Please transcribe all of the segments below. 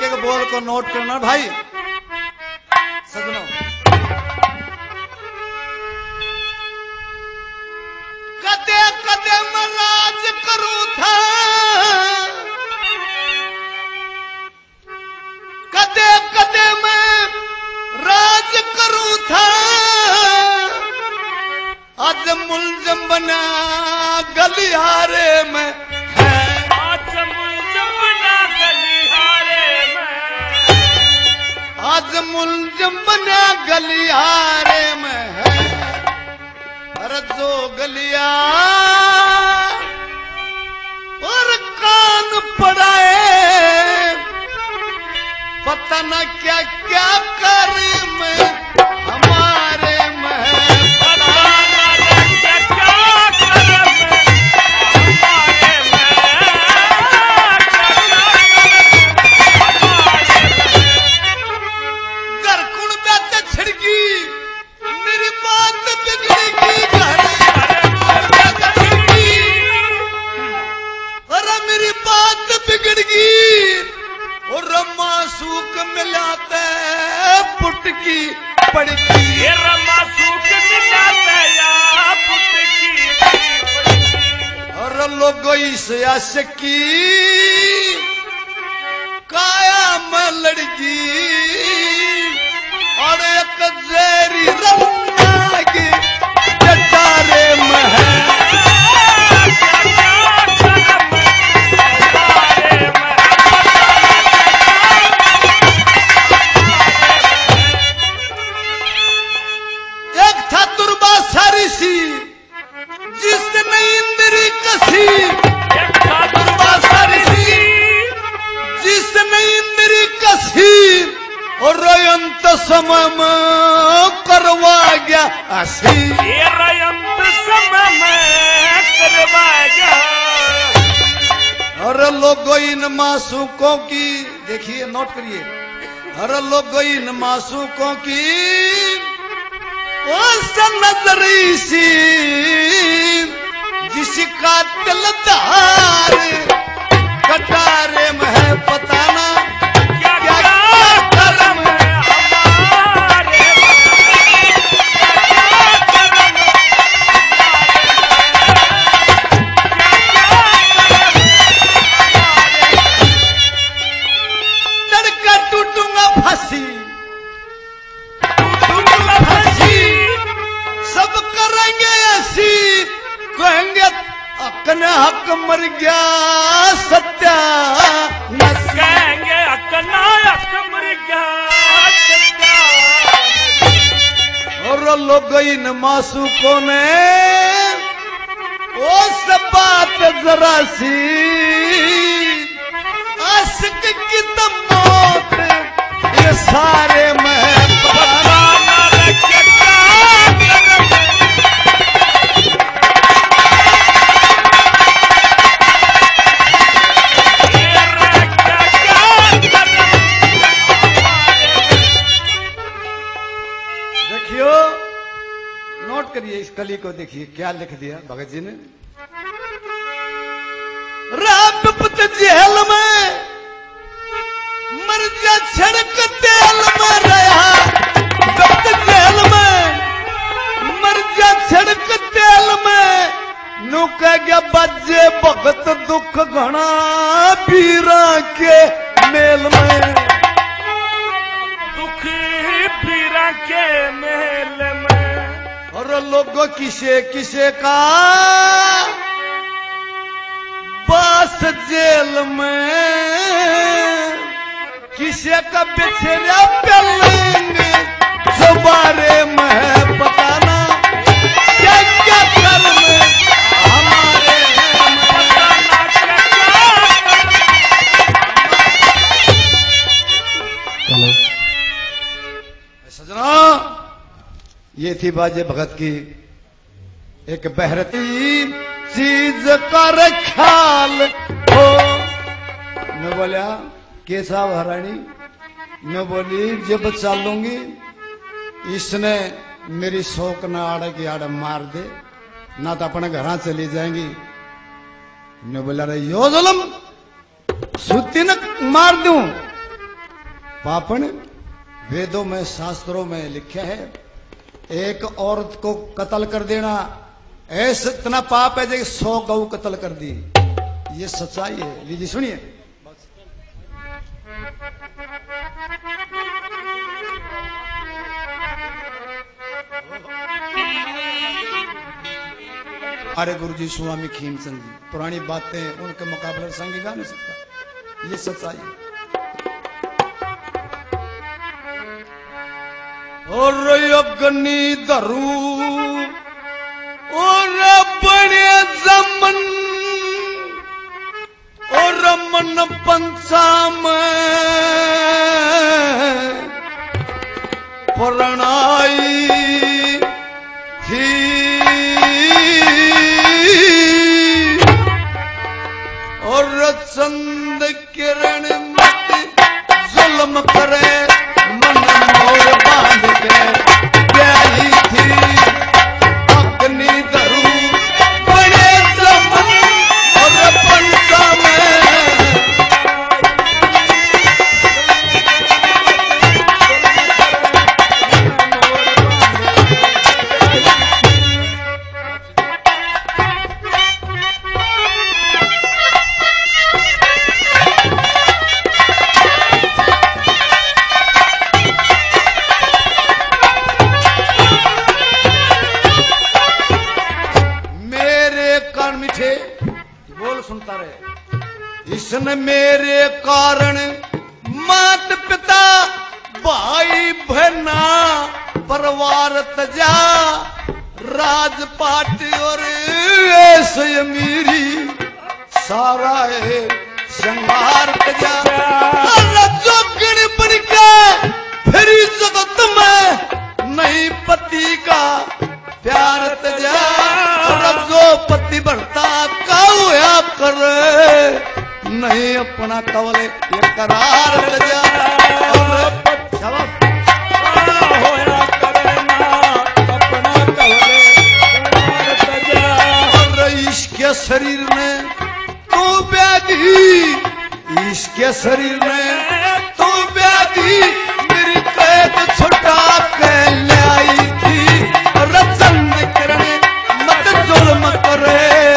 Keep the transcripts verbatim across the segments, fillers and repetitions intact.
एक बोल को नोट करना भाई सजनों। कदे कदे मैं राज करूं था, कदे कदे मैं राज करूं था, आज मुलजम बना गलियारे में है, आज मुलजम बना गलियारे में, आज मुलजम बना गलियारे में है। अरे जो गलिया और कान पड़ाए, पता न क्या क्या करे में हमारे में है, सूख मिलाते पुटकी पड़की, ये रमा सूख मिलाते या पुटकी पड़की। और लोगों इस आशिकी काया में लड़की, और एक जेरी रंगा की जटारे में है। जिसने इंद्री कसी, जिसने इंद्री कसी और रयंत समय में करवा गया हसी, ये रयंत समय में करवा गया। और लोगों इन मासूकों की देखिए नोट करिए, और लोगों इन मासूकों की नजरी सी जिसका दिलदार कटारे में है, पता ना क्या क्या, क्या करम है हमारे, तड़का टूटूंगा फंसी, सब करेंगे ऐसी, कहेंगे अकन हक मर गया सत्या, कहेंगे अकना हक मर गया सत्या। और लोग इन मासूकों ने वो सब बात जरा सी, आशिक की तो मौत ये सारे में पता करिए। इस कली को देखिए क्या लिख दिया भगत जी ने। राजपूत जेल में मर जा छड़क तेल में रहा, भक्त जेल में मर जा छड़क तेल में नु कह गया बजे भगत दुख घना पीरा के मेल में, दुख पीरा के मेल में। और लोगों किसे किसे का बास जेल में, किसे का बिछड़ा पलंग सवारे में, पता ना क्या क्या कर्म हमारे में। सजना ये थी बाजे भगत की एक बहरती चीज कर ख्याल हो। मैं बोलिया के साहब हरानी, मैं बोली जब चालूंगी इसने मेरी शौक न आड़े की आड़ मार दे ना तो अपने घर चली जाएंगी। मैं बोला रे यो जुल्म सुती न मार दूं पापन वेदों में शास्त्रों में लिखा है एक औरत को कत्ल कर देना ऐसा इतना पाप है जैसे सौ गऊ कत्ल कर दी। ये सच्चाई है। लीजिए सुनिए। अरे गुरु जी स्वामी खीमचंद जी पुरानी बातें उनके मुकाबले संगी गा नहीं सकता। ये सच्चाई है। और अग्नि धरू और बड़े जमन और मन पंचाम परणाई थी और चंद किरण मत जुल्म करे मन मोर बांध के प्यारी थी अग्नि धरू बड़े जमन और पंचाम इसने मेरे कारण मात पिता भाई बहना परिवार तजा राजपाट और ऐसे अमीरी सारा है श्रृंगार तजा जोगण बन के फिर जगत में नहीं पति का प्यार तजा जो पति बढ़ता का हुआ करे नहीं अपना कवले ये करार तजा होया करना अपना कवले करार तजा और इसके शरीर में तू व्याधि इसके शरीर में तू व्याधि मेरी कैद छुटा के ले आई थी रचन करने मत जुल्म करे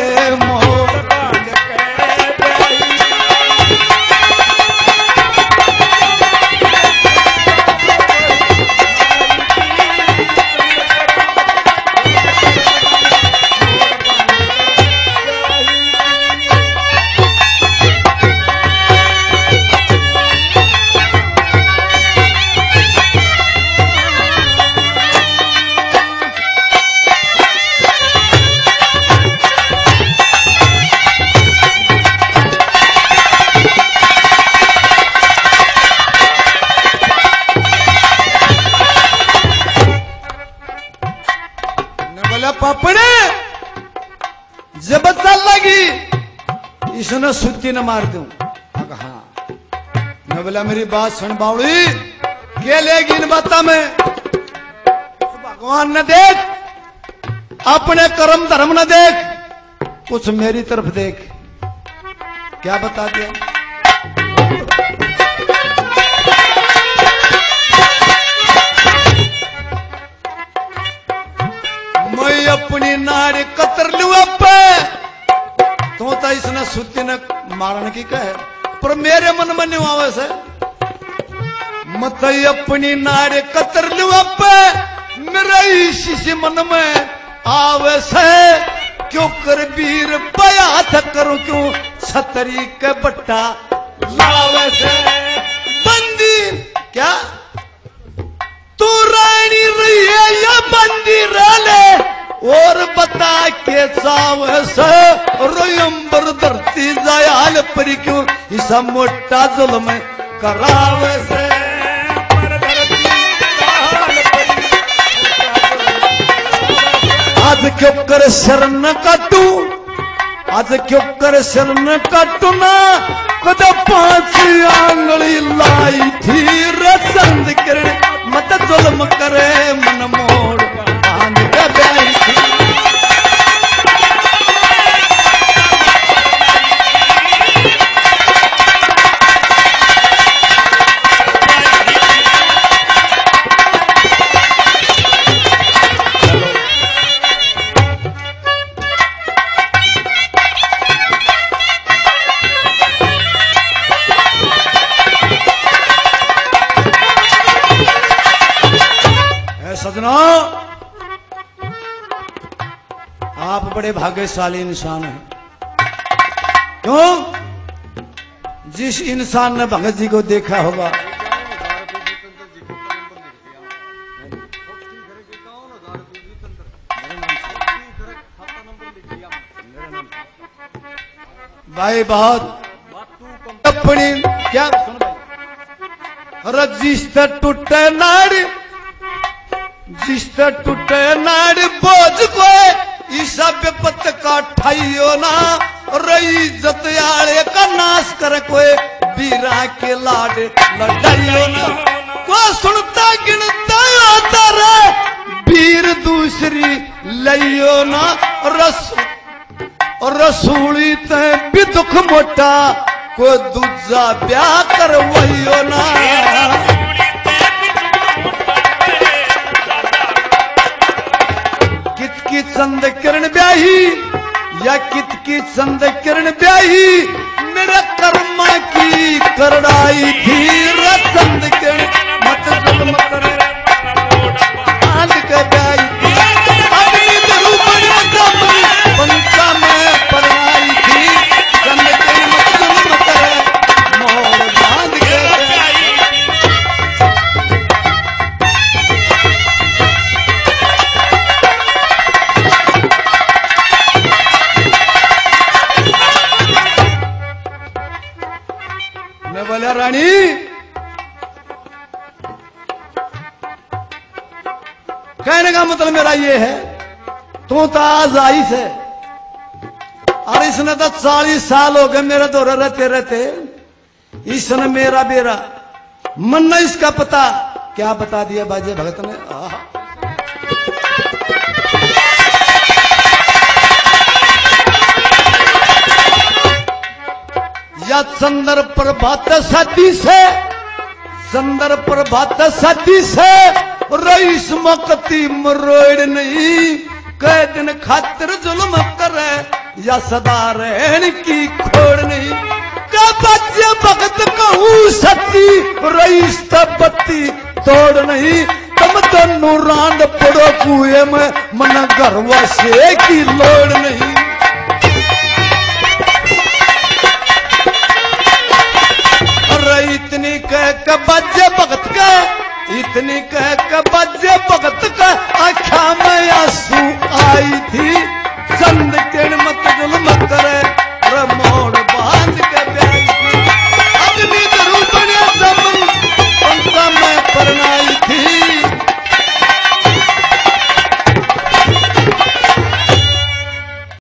पापड़े जब चल लगी इसने सुत्ती न मार दूं। हाँ मैं बोला मेरी बात सुन बावड़ी के लेगी इन बातों में भगवान न देख अपने कर्म धर्म न देख कुछ मेरी तरफ देख। क्या बता दिया मैं अपनी नारी कतर लू अब तो तो इसने सुती न मारने की कहे पर मेरे मन में नहीं आवे से मत अपनी नारी कतर लू अब मेरे इसी मन में आवे से क्यों कर वीर बया था करूं क्यों छतरी के बट्टा लावे से बंदी क्या तू रानी रही है या बंदी रह ले और बता के चाव से रोयंबर धरती जायाल पर क्यों ऐसा मोटा जुल्म करावे से आज क्यों कर शरण काटू आज क्यों कर शरण काटू ना कद पांच आंगली लाई थी रसंद कर मत जुल्म करे मन मोड़ बांध के बैठी थी सजनों, आप बड़े भाग्यशाली इंसान हैं। क्यों? जिस इंसान ने भगत जी को देखा होगा, भाई बहुत अपनी क्या सुन भाई, रजिस्टर टूटे नाड़, जिस्टर टूटे नाड़ बोझ को ईसा बेपत का ठाइयो ना, रही इज्जत आले का नाश करे कोई, बीरा के लाड लड़ाइयो ना, को सुनता गिनता आता रे, बीर दूसरी लइयो ना, रस रसूली ते भी दुख मोटा, को दूजा ब्याह करवाइयो ना। कित की चंद किरण ब्याही या कित की चंद किरण ब्याही, मेरे कर्मा की करड़ाई थी रे चंद किरण, मत जुल्म करे आंध के ब्याही थी, अपनी दरूपनी दमनी पंचा में परवाई थी, चंद किरण मत जुल्म करे मोर बांध के ब्याही। मैं बोला रानी, कहने का मतलब मेरा ये है, तू तो आज आई से, और इसने तो चालीस साल हो गए मेरे दौरे रहते रहते, इसने मेरा बेरा मन न इसका पता क्या बता दिया बाजे भगत ने। आहा। या चंद्र प्रभात सदी से, चंद्र प्रभात सदी से, रईस मकती मरोड़ नहीं, कई दिन खातिर जुल्म करे, या सदा रहन की खोड़ नहीं, का बच्चे भगत कहूँ सच्ची, रईस तबत्ती तोड़ नहीं, तुम तो नूरान पड़ो कुएं में, मन गरवा से की लोड़ नहीं। इतनी कह के बच्चे भगत का, इतनी कह के बच्चे भगत का, आँखा में आंसू आई थी,